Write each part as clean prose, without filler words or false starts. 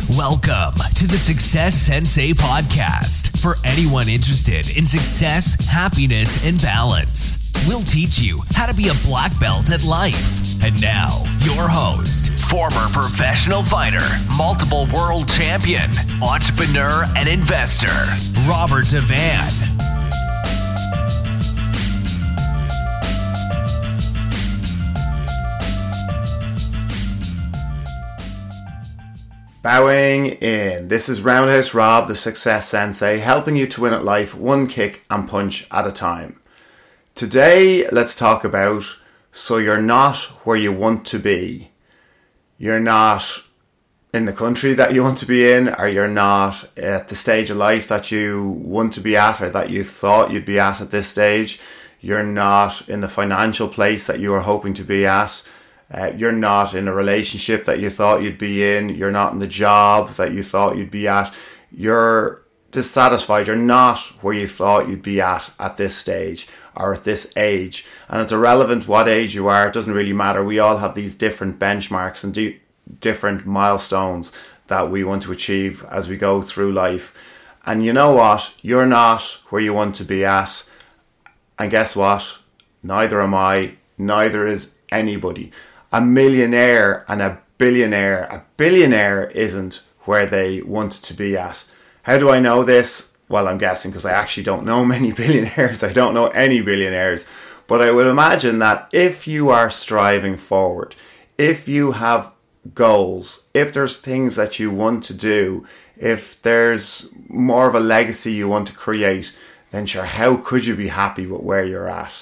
Welcome to the Success Sensei podcast for anyone interested in success, happiness, and balance. We'll teach you how to be a black belt at life. And now, your host, former professional fighter, multiple world champion, entrepreneur, and investor, Robert Devan. Bowing in. This is Roundhouse Rob, the Success Sensei, helping you to win at life one kick and punch at a time. Today, let's talk about so you're not where you want to be. You're not in the country that you want to be in, or you're not at the stage of life that you want to be at, or that you thought you'd be at this stage. You're not in the financial place that you were hoping to be at. You're not in a relationship that you thought you'd be in. You're not in the job that you thought you'd be at. You're dissatisfied. You're not where you thought you'd be at this stage or at this age. And it's irrelevant what age you are. It doesn't really matter. We all have these different benchmarks and different milestones that we want to achieve as we go through life. And you know what? You're not where you want to be at. And guess what? Neither am I. Neither is anybody. A millionaire and a billionaire isn't where they want to be at. How do I know this? Well, I'm guessing because I actually don't know many billionaires. I don't know any billionaires. But I would imagine that if you are striving forward, if you have goals, if there's things that you want to do, if there's more of a legacy you want to create, then sure, how could you be happy with where you're at?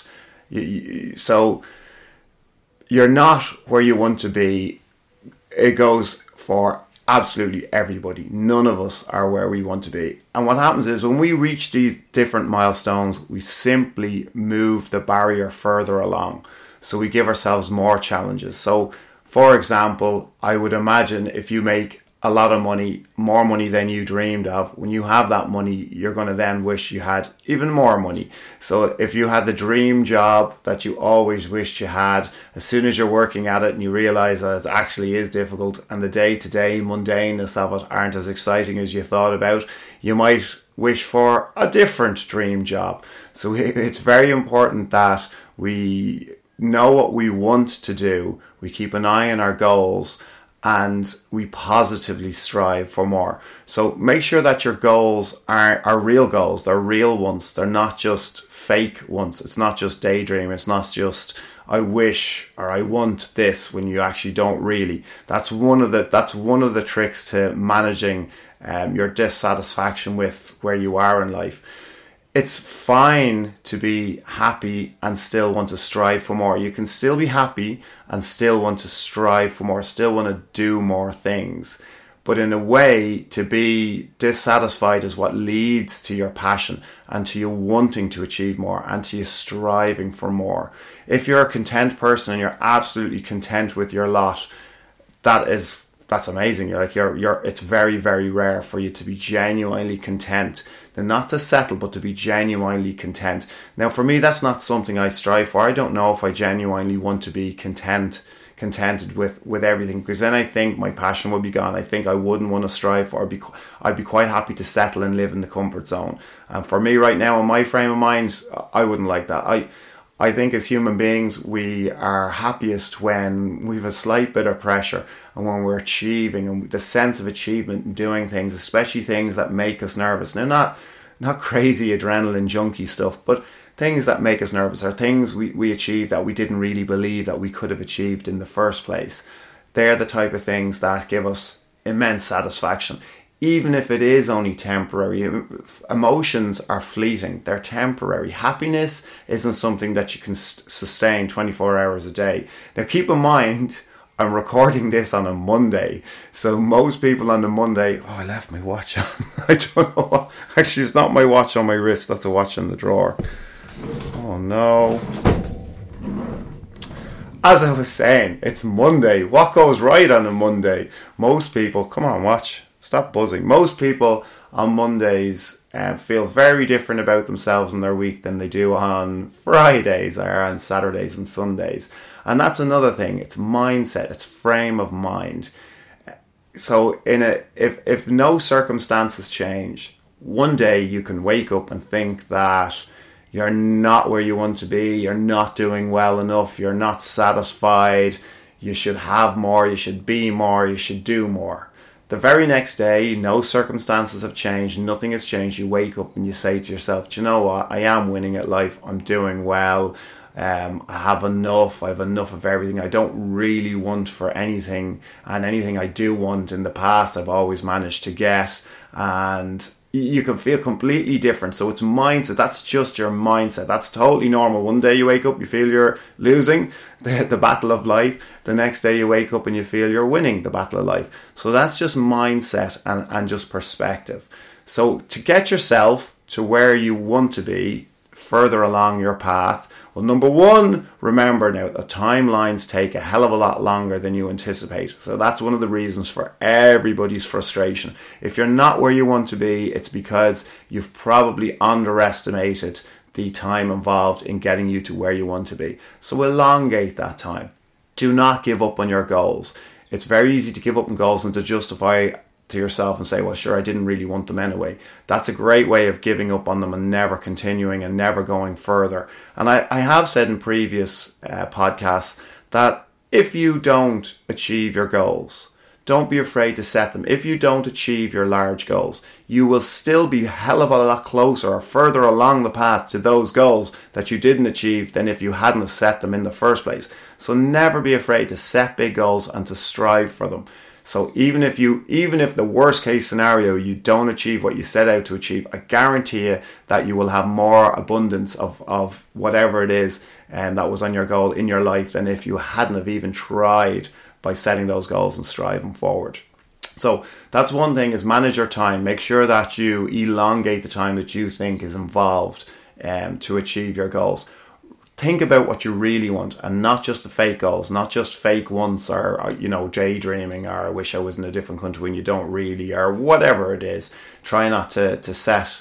So you're not where you want to be. It goes for absolutely everybody. None of us are where we want to be. And what happens is when we reach these different milestones, we simply move the barrier further along. So we give ourselves more challenges. So, for example, I would imagine if you make a lot of money, more money than you dreamed of, when you have that money, you're going to then wish you had even more money. So if you had the dream job that you always wished you had, as soon as you're working at it and you realize that it actually is difficult and the day-to-day mundaneness of it aren't as exciting as you thought about, you might wish for a different dream job. So it's very important that we know what we want to do, we keep an eye on our goals, and we positively strive for more. So make sure that your goals are real goals. They're real ones. They're not just fake ones. It's not just daydream. It's not just I wish or I want this when you actually don't really. That's one of the tricks to managing your dissatisfaction with where you are in life. It's fine to be happy and still want to strive for more. You can still be happy and still want to strive for more, still want to do more things. But in a way, to be dissatisfied is what leads to your passion and to you wanting to achieve more and to you striving for more. If you're a content person and you're absolutely content with your lot, that's amazing. It's very, very rare for you to be genuinely content. And not to settle, but to be genuinely content. Now, for me, that's not something I strive for. I don't know if I genuinely want to be contented with everything, because then I think my passion would be gone. I think I wouldn't want to strive for. I'd be quite happy to settle and live in the comfort zone. And for me right now, in my frame of mind, I wouldn't like that. I think as human beings, we are happiest when we have a slight bit of pressure and when we're achieving, and the sense of achievement and doing things, especially things that make us nervous. Now, not crazy adrenaline junkie stuff, but things that make us nervous are things we achieve that we didn't really believe that we could have achieved in the first place. They're the type of things that give us immense satisfaction. Even if it is only temporary, emotions are fleeting, they're temporary. Happiness isn't something that you can sustain 24 hours a day. Now keep in mind, I'm recording this on a Monday, so most people on the Monday, I left my watch on. I don't know. Actually, it's not my watch on my wrist, that's a watch in the drawer. Oh no. As I was saying, it's Monday. What goes right on a Monday? Most people, come on, watch. Stop buzzing. Most people on Mondays feel very different about themselves and their week than they do on Fridays or on Saturdays and Sundays. And that's another thing. It's mindset. It's frame of mind. if no circumstances change, one day you can wake up and think that you're not where you want to be, you're not doing well enough, you're not satisfied, you should have more, you should be more, you should do more. The very next day, no circumstances have changed, nothing has changed. You wake up and you say to yourself, do you know what? I am winning at life. I'm doing well. I have enough. I have enough of everything. I don't really want for anything. And anything I do want in the past, I've always managed to get. And you can feel completely different. So it's mindset. That's just your mindset. That's totally normal. One day you wake up, you feel you're losing the battle of life. The next day you wake up and you feel you're winning the battle of life. So that's just mindset and just perspective. So to get yourself to where you want to be further along your path, well, number one, remember now that timelines take a hell of a lot longer than you anticipate. So that's one of the reasons for everybody's frustration. If you're not where you want to be, it's because you've probably underestimated the time involved in getting you to where you want to be. So elongate that time. Do not give up on your goals. It's very easy to give up on goals and to justify to yourself and say, well, sure, I didn't really want them anyway. That's a great way of giving up on them and never continuing and never going further. And I have said in previous podcasts that if you don't achieve your goals, don't be afraid to set them. If you don't achieve your large goals, you will still be a hell of a lot closer or further along the path to those goals that you didn't achieve than if you hadn't have set them in the first place. So never be afraid to set big goals and to strive for them. So even if the worst case scenario, you don't achieve what you set out to achieve, I guarantee you that you will have more abundance of whatever it is that was on your goal in your life than if you hadn't have even tried by setting those goals and striving forward. So that's one thing, is manage your time. Make sure that you elongate the time that you think is involved to achieve your goals. Think about what you really want and not just the fake goals, not just fake ones or daydreaming or I wish I was in a different country when you don't really, or whatever it is. Try not to set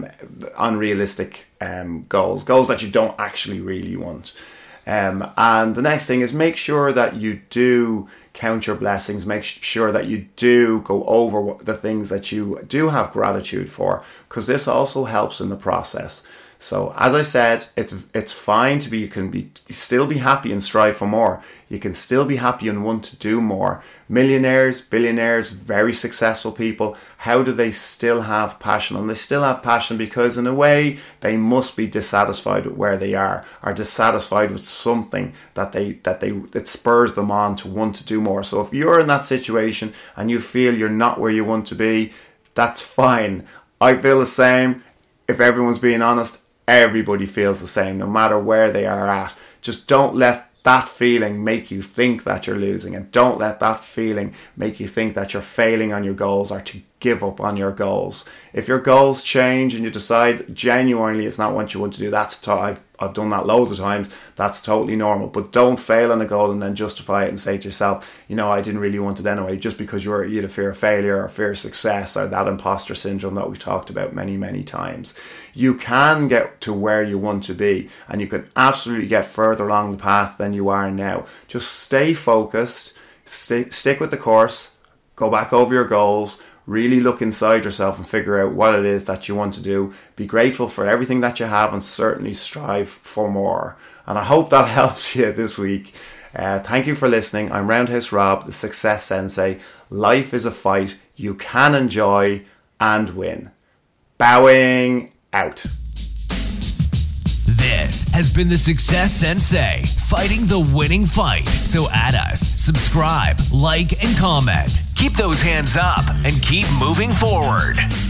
unrealistic goals that you don't actually really want. And the next thing is make sure that you do count your blessings. Make sure that you do go over the things that you do have gratitude for, because this also helps in the process. So as I said, it's fine to be, you can still be happy and strive for more. You can still be happy and want to do more. Millionaires, billionaires, very successful people, how do they still have passion? And they still have passion because in a way they must be dissatisfied with where they are, or dissatisfied with something that spurs them on to want to do more. So if you're in that situation and you feel you're not where you want to be, that's fine. I feel the same. If everyone's being honest, everybody feels the same, no matter where they are at. Just don't let that feeling make you think that you're losing, and don't let that feeling make you think that you're failing on your goals or to give up on your goals. If your goals change and you decide genuinely it's not what you want to do, I've done that loads of times, that's totally normal. But don't fail on a goal and then justify it and say to yourself, I didn't really want it anyway, just because you had a fear of failure or fear of success or that imposter syndrome that we've talked about many, many times. You can get to where you want to be, and you can absolutely get further along the path than you are now. Just stay focused, stick with the course, go back over your goals, really look inside yourself and figure out what it is that you want to do. Be grateful for everything that you have and certainly strive for more. And I hope that helps you this week. Thank you for listening. I'm Roundhouse Rob, the Success Sensei. Life is a fight you can enjoy and win. Bowing out. This has been the Success Sensei, fighting the winning fight. So add us, subscribe, like, and comment. Keep those hands up and keep moving forward.